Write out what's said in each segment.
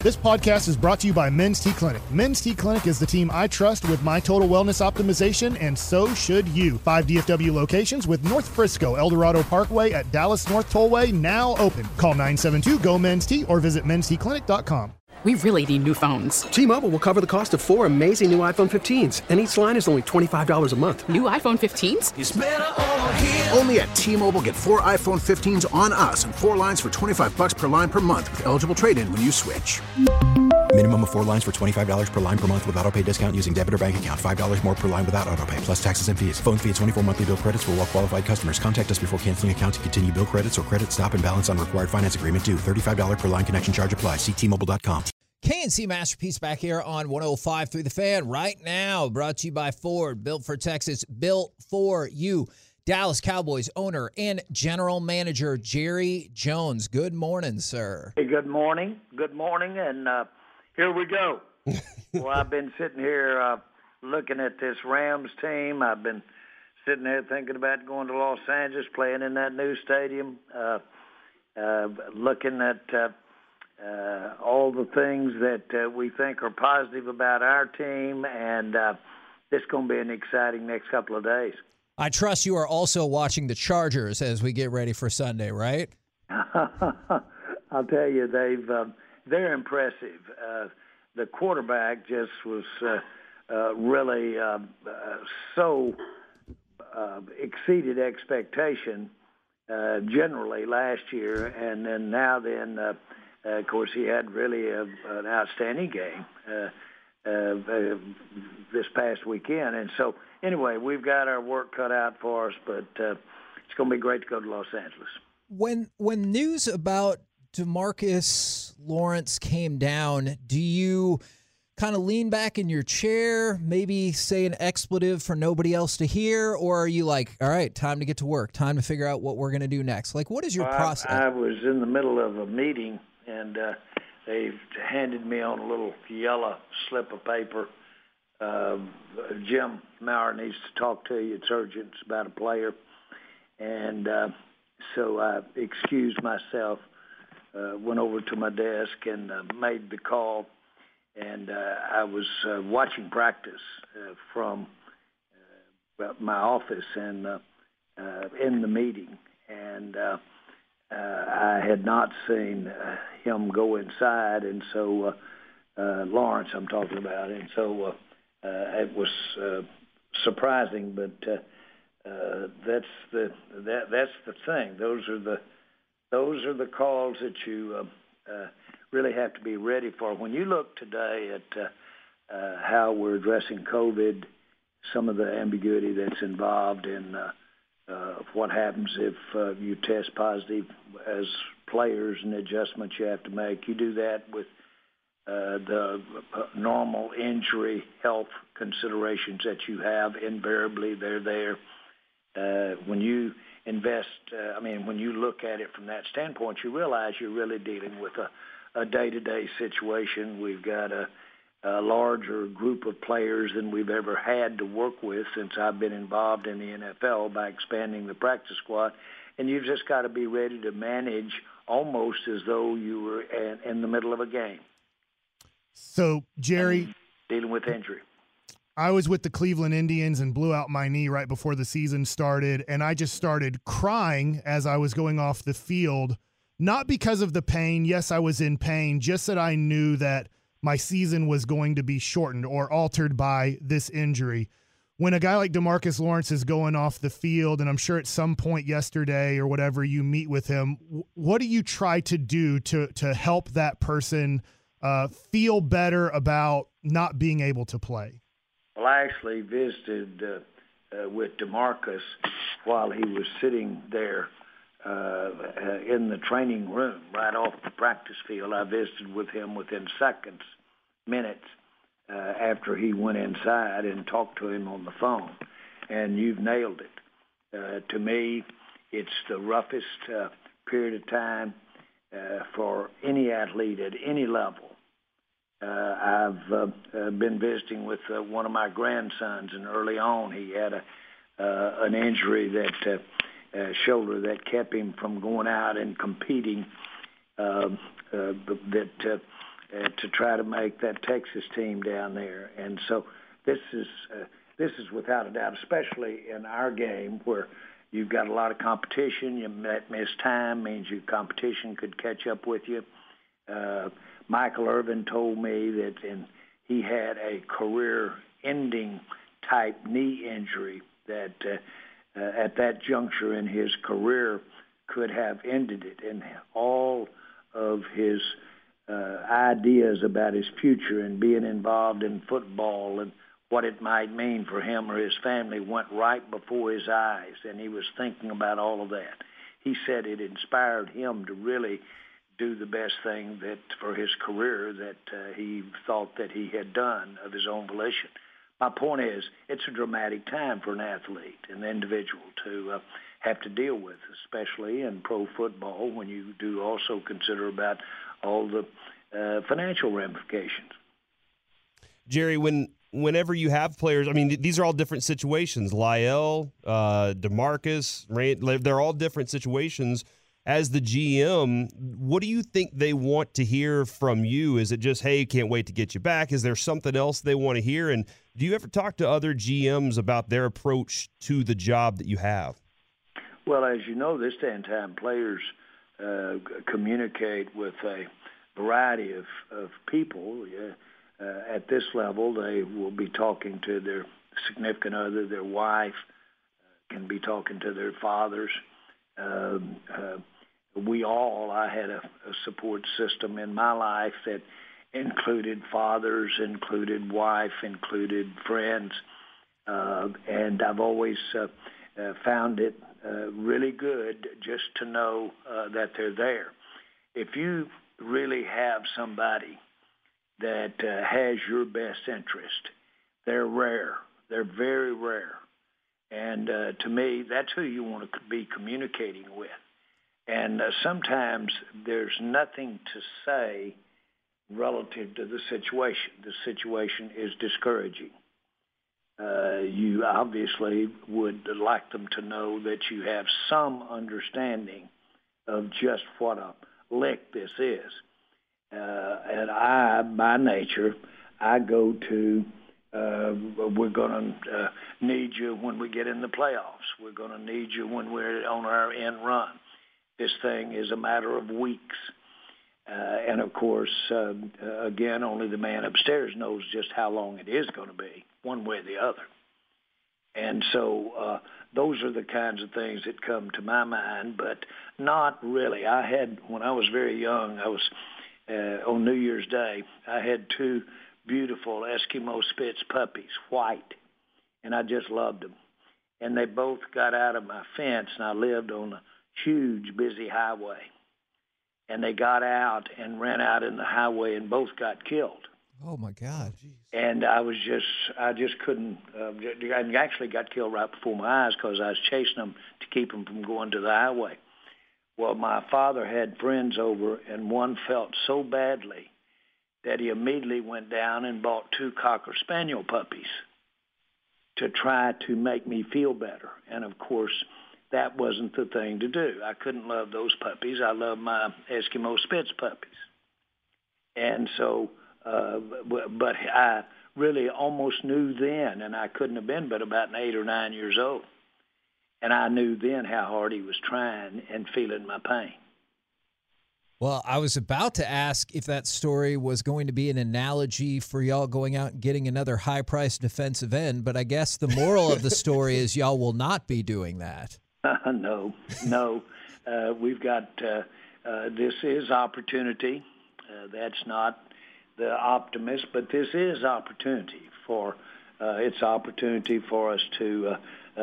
This podcast is brought to you by Men's T Clinic. Men's T Clinic is the team I trust with my total wellness optimization, and so should you. 5 DFW locations with North Frisco, Eldorado Parkway at Dallas North Tollway now open. Call 972-GO-MEN'S-T or visit mensteclinic.com. We really need new phones. T-Mobile will cover the cost of 4 amazing new iPhone 15s, and each line is only $25 a month. New iPhone 15s? It's better over here. Only at T-Mobile, get 4 iPhone 15s on us and 4 lines for $25 per line per month with eligible trade-in when you switch. Minimum of 4 lines for $25 per line per month with autopay discount using debit or bank account. $5 more per line without autopay, plus taxes and fees. Phone fee at 24 monthly bill credits for well-qualified customers. Contact us before canceling account to continue bill credits or credit stop and balance on required finance agreement due. $35 per line connection charge applies. See T-Mobile.com. K&C Masterpiece back here on 105 through the Fan right now. Brought to you by Ford, built for Texas, built for you. Dallas Cowboys owner and general manager Jerry Jones. Good morning, sir. Hey, good morning. Good morning, and here we go. Well, I've been sitting here looking at this Rams team. I've been sitting there thinking about going to Los Angeles, playing in that new stadium, looking at all the things that we think are positive about our team, and this is going to be an exciting next couple of days. I trust you are also watching the Chargers as we get ready for Sunday, right? I'll tell you, they're impressive. The quarterback just was really so exceeded expectation generally last year, and then of course, he had really an outstanding game this past weekend. And so, anyway, we've got our work cut out for us, but it's going to be great to go to Los Angeles. When news about DeMarcus Lawrence came down, do you kind of lean back in your chair, maybe say an expletive for nobody else to hear, or are you like, all right, time to get to work, time to figure out what we're going to do next? Like, what is your process? I was in the middle of a meeting, and they handed me on a little yellow slip of paper. Jim Maurer needs to talk to you. It's urgent. It's about a player. And so I excused myself, went over to my desk and made the call. And I was watching practice from my office and in the meeting. And I had not seen him go inside, and so Lawrence I'm talking about, and so it was surprising, but that's the thing. Those are the calls that you really have to be ready for. When you look today at how we're addressing COVID, some of the ambiguity that's involved in what happens if you test positive as players and adjustments you have to make. You do that with the normal injury health considerations that you have. Invariably, they're there. When you invest, when you look at it from that standpoint, you realize you're really dealing with a day-to-day situation. We've got a larger group of players than we've ever had to work with since I've been involved in the NFL by expanding the practice squad. And you've just got to be ready to manage almost as though you were in the middle of a game. So, Jerry, dealing with injury. I was with the Cleveland Indians and blew out my knee right before the season started, and I just started crying as I was going off the field, not because of the pain. Yes, I was in pain, just that I knew that my season was going to be shortened or altered by this injury. When a guy like DeMarcus Lawrence is going off the field, and I'm sure at some point yesterday or whatever you meet with him, what do you try to do to help that person feel better about not being able to play? Well, I actually visited with DeMarcus while he was sitting there in the training room right off the practice field. I visited with him within minutes after he went inside and talked to him on the phone. And you've nailed it. To me, it's the roughest period of time for any athlete at any level. I've been visiting with one of my grandsons, and early on he had an injury that shoulder that kept him from going out and competing. That to try to make that Texas team down there. And so this is without a doubt, especially in our game where you've got a lot of competition. You miss time means your competition could catch up with you. Michael Irvin told me that he had a career-ending type knee injury that at that juncture in his career could have ended it. And all of his ideas about his future and being involved in football and what it might mean for him or his family went right before his eyes, and he was thinking about all of that. He said it inspired him to really do the best thing that for his career that he thought that he had done of his own volition. My point is, it's a dramatic time for an athlete, an individual, to have to deal with, especially in pro football when you do also consider about all the financial ramifications. Jerry, whenever you have players, I mean, these are all different situations. Lyle, DeMarcus, they're all different situations. As the GM, what do you think they want to hear from you? Is it just, hey, can't wait to get you back? Is there something else they want to hear? And do you ever talk to other GMs about their approach to the job that you have? Well, as you know, this day and time, players communicate with a variety of people. At this level, they will be talking to their significant other, their wife, can be talking to their fathers. I had a support system in my life that included fathers, included wife, included friends, and I've always found it really good just to know that they're there. If you really have somebody that has your best interest, they're rare. They're very rare. And to me, that's who you want to be communicating with. And sometimes there's nothing to say relative to the situation. The situation is discouraging. You obviously would like them to know that you have some understanding of just what a lick this is. And I, by nature, I go to, we're going to need you when we get in the playoffs. We're going to need you when we're on our end run. This thing is a matter of weeks. And, of course, again, only the man upstairs knows just how long it is going to be, one way or the other. And so those are the kinds of things that come to my mind, but not really. When I was very young, I was on New Year's Day, I had two beautiful Eskimo Spitz puppies, white, and I just loved them. And they both got out of my fence, and I lived on a huge, busy highway. And they got out and ran out in the highway and both got killed. Oh, my God. And I just couldn't, I actually got killed right before my eyes because I was chasing them to keep them from going to the highway. Well, my father had friends over, and one felt so badly that he immediately went down and bought two Cocker Spaniel puppies to try to make me feel better. And, of course, that wasn't the thing to do. I couldn't love those puppies. I loved my Eskimo Spitz puppies. And so, but I really almost knew then, and I couldn't have been but about 8 or 9 years old. And I knew then how hard he was trying and feeling my pain. Well, I was about to ask if that story was going to be an analogy for y'all going out and getting another high-priced defensive end, but I guess the moral of the story is y'all will not be doing that. No. We've got, this is opportunity. That's not the optimist, but this is opportunity it's opportunity for us to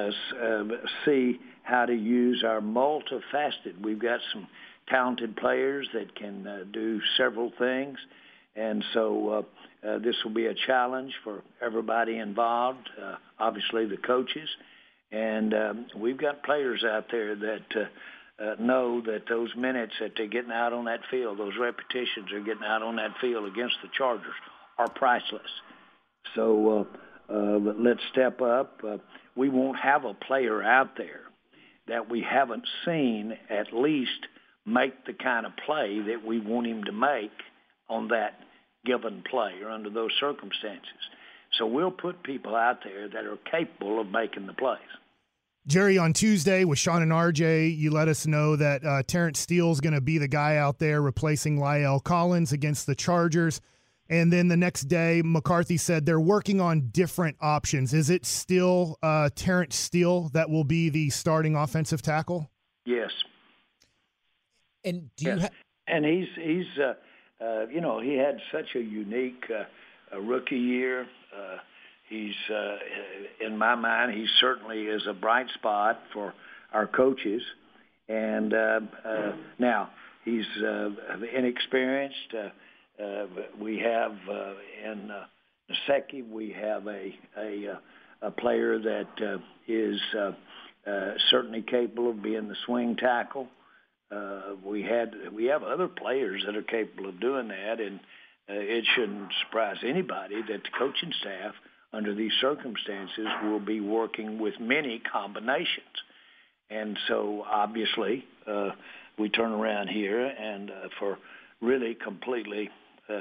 see how to use our multifaceted. We've got some talented players that can do several things, and so this will be a challenge for everybody involved, obviously the coaches, and we've got players out there that know that those minutes that they're getting out on that field, those repetitions they're getting out on that field against the Chargers are priceless. So let's step up. We won't have a player out there that we haven't seen at least make the kind of play that we want him to make on that given play or under those circumstances. So we'll put people out there that are capable of making the plays. Jerry, on Tuesday with Sean and RJ, you let us know that Terrence Steele is going to be the guy out there replacing La'el Collins against the Chargers. And then the next day, McCarthy said they're working on different options. Is it still Terrence Steele that will be the starting offensive tackle? Yes. And do you and he's he had such a unique rookie year. He's in my mind, he certainly is a bright spot for our coaches. And now he's inexperienced. We have in Nsekhe, we have a player that is certainly capable of being the swing tackle. We have other players that are capable of doing that, and it shouldn't surprise anybody that the coaching staff, under these circumstances, will be working with many combinations. And so, obviously, we turn around here and for really completely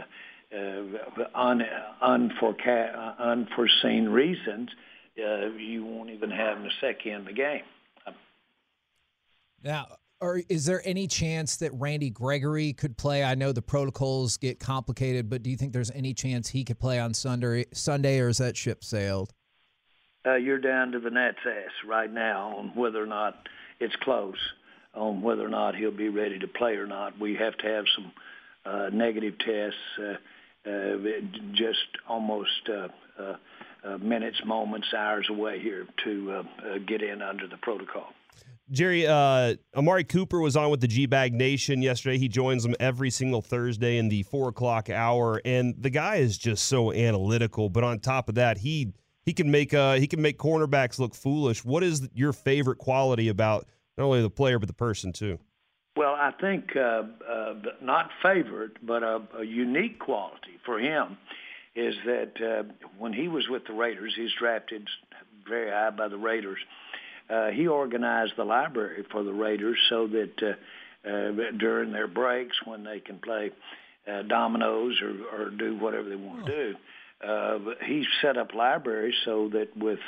unforeseen reasons, you won't even have Nsekhe in the game. Now, is there any chance that Randy Gregory could play? I know the protocols get complicated, but do you think there's any chance he could play on Sunday, or is that ship sailed? You're down to the gnat's ass right now on whether or not it's close, on whether or not he'll be ready to play or not. We have to have some negative tests, just almost minutes, moments, hours away here to get in under the protocol. Jerry, Amari Cooper was on with the G-Bag Nation yesterday. He joins them every single Thursday in the 4 o'clock hour, and the guy is just so analytical. But on top of that, he can make cornerbacks look foolish. What is your favorite quality about not only the player but the person too? Well, I think not favorite, but a unique quality for him is that when he was with the Raiders, he's drafted very high by the Raiders. He organized the library for the Raiders so that during their breaks, when they can play dominoes or do whatever they want to do, he set up libraries so that with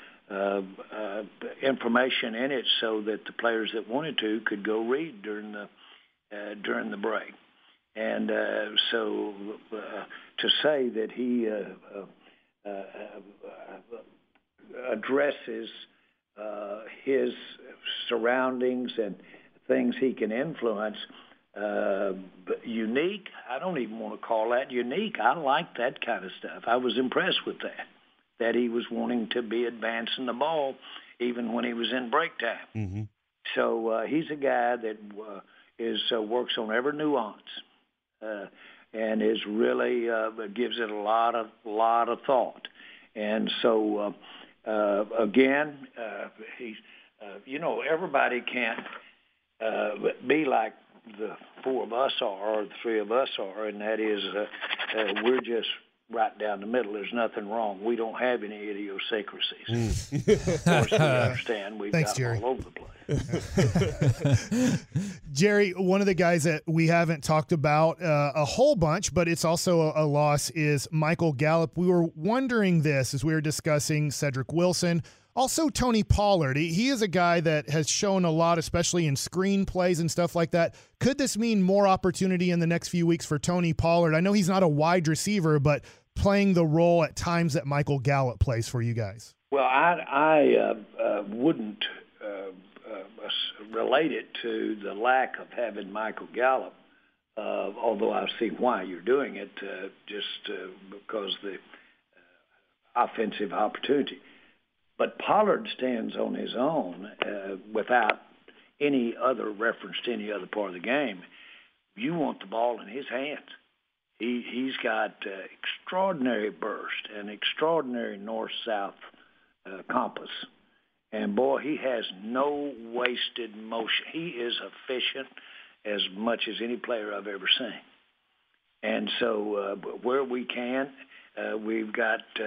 information in it, so that the players that wanted to could go read during the break. And so to say that he addresses his surroundings and things he can influence, unique, I don't even want to call that unique. I like that kind of stuff. I was impressed with that he was wanting to be advancing the ball even when he was in break time. Mm-hmm. So he's a guy that works on every nuance and is really gives it a lot of thought. And so again, he's everybody can't be like the four of us are or the three of us are, and that is we're just right down the middle. There's nothing wrong. We don't have any idiosyncrasies. Of course, we understand we've got Jerry. them all over the place. Jerry, one of the guys that we haven't talked about a whole bunch, but it's also a loss, is Michael Gallup. We were wondering this as we were discussing Cedric Wilson. Also, Tony Pollard. He is a guy that has shown a lot, especially in screen plays and stuff like that. Could this mean more opportunity in the next few weeks for Tony Pollard? I know he's not a wide receiver, but playing the role at times that Michael Gallup plays for you guys. Well, I wouldn't relate it to the lack of having Michael Gallup, although I see why you're doing it, just because the offensive opportunity. But Pollard stands on his own without any other reference to any other part of the game. You want the ball in his hands. He's got extraordinary burst and extraordinary north-south compass. And, boy, he has no wasted motion. He is efficient as much as any player I've ever seen. And so where we can,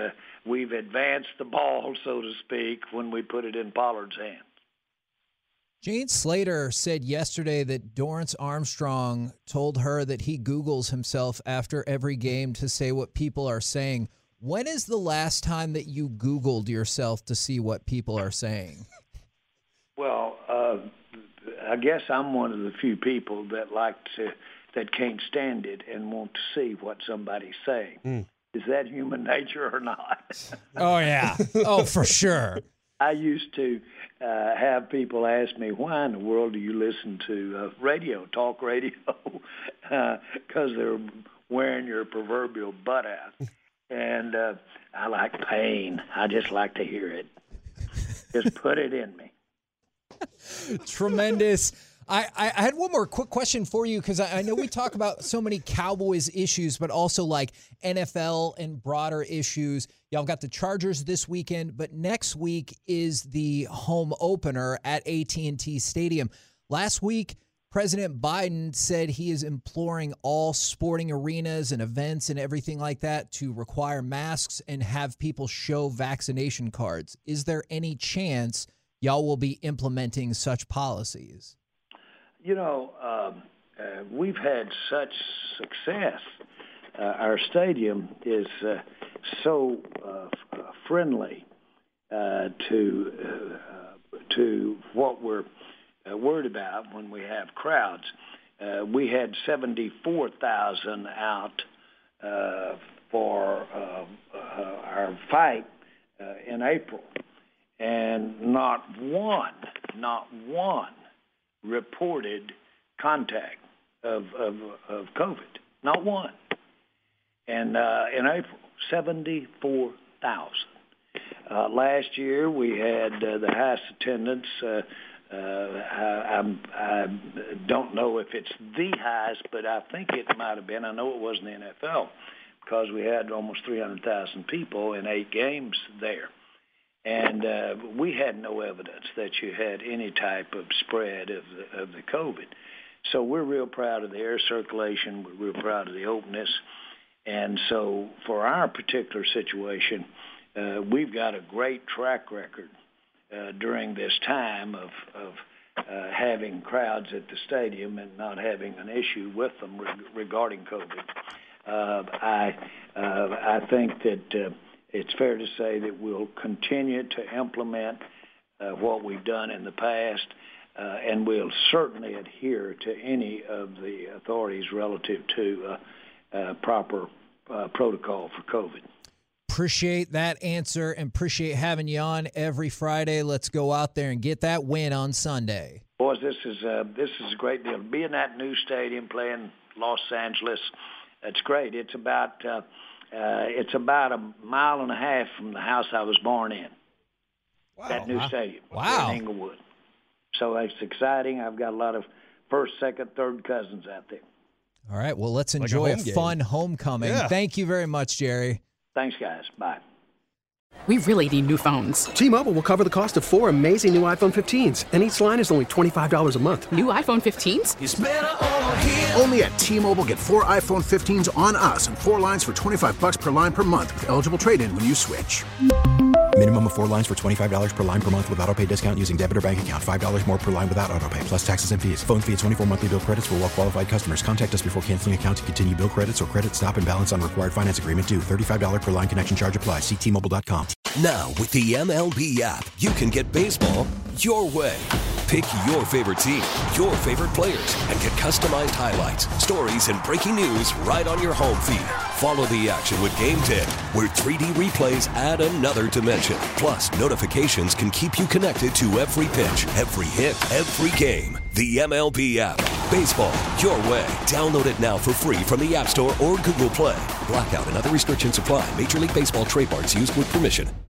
we've advanced the ball, so to speak, when we put it in Pollard's hands. Jane Slater said yesterday that Dorrance Armstrong told her that he Googles himself after every game to say what people are saying. When is the last time that you Googled yourself to see what people are saying? Well, I guess I'm one of the few people that can't stand it and want to see what somebody's saying. Is that human nature or not? Oh, yeah. Oh, for sure. I used to have people ask me, why in the world do you listen to radio, talk radio? Because they're wearing your proverbial butt out. And I like pain. I just like to hear it. Just put it in me. Tremendous. I had one more quick question for you, because I know we talk about so many Cowboys issues, but also like NFL and broader issues. Y'all got the Chargers this weekend, but next week is the home opener at AT&T Stadium. Last week, President Biden said he is imploring all sporting arenas and events and everything like that to require masks and have people show vaccination cards. Is there any chance y'all will be implementing such policies? You know, we've had such success. Our stadium is so friendly to what we're worried about when we have crowds. We had 74,000 out for our fight in April, and not one reported contact of COVID. Not one. And in April, 74,000. Last year we had the highest attendance. I don't know if it's the highest, but I think it might have been. I know it was in the NFL, because we had almost 300,000 people in 8 games there. And we had no evidence that you had any type of spread of the COVID. So we're real proud of the air circulation. We're real proud of the openness. And so for our particular situation, we've got a great track record during this time of having crowds at the stadium and not having an issue with them regarding COVID. I think that it's fair to say that we'll continue to implement what we've done in the past, and we'll certainly adhere to any of the authorities relative to proper protocol for COVID. Appreciate that answer and appreciate having you on every Friday. Let's go out there and get that win on Sunday. Boys, this is a great deal. Be in that new stadium playing Los Angeles, it's great. It's about a mile and a half from the house I was born in. Wow. That new stadium. Wow. In Inglewood. So it's exciting. I've got a lot of first, second, third cousins out there. All right. Well, let's enjoy a fun homecoming. Yeah. Thank you very much, Jerry. Thanks, guys. Bye. We really need new phones. T-Mobile will cover the cost of 4 amazing new iPhone 15s, and each line is only $25 a month. New iPhone 15s? It's better over here. Only at T-Mobile, get 4 iPhone 15s on us and 4 lines for $25 per line per month with eligible trade-in when you switch. Minimum of 4 lines for $25 per line per month with auto-pay discount using debit or bank account. $5 more per line without auto-pay, plus taxes and fees. Phone fee at 24 monthly bill credits for well-qualified customers. Contact us before canceling account to continue bill credits or credit stop and balance on required finance agreement due. $35 per line connection charge applies. See T-Mobile.com. Now, with the MLB app, you can get baseball your way. Pick your favorite team, your favorite players, and get customized highlights, stories, and breaking news right on your home feed. Follow the action with Game Day, where 3D replays add another dimension. Plus, notifications can keep you connected to every pitch, every hit, every game. The MLB app. Baseball your way. Download it now for free from the App Store or Google Play. Blackout and other restrictions apply. Major League Baseball trademarks used with permission.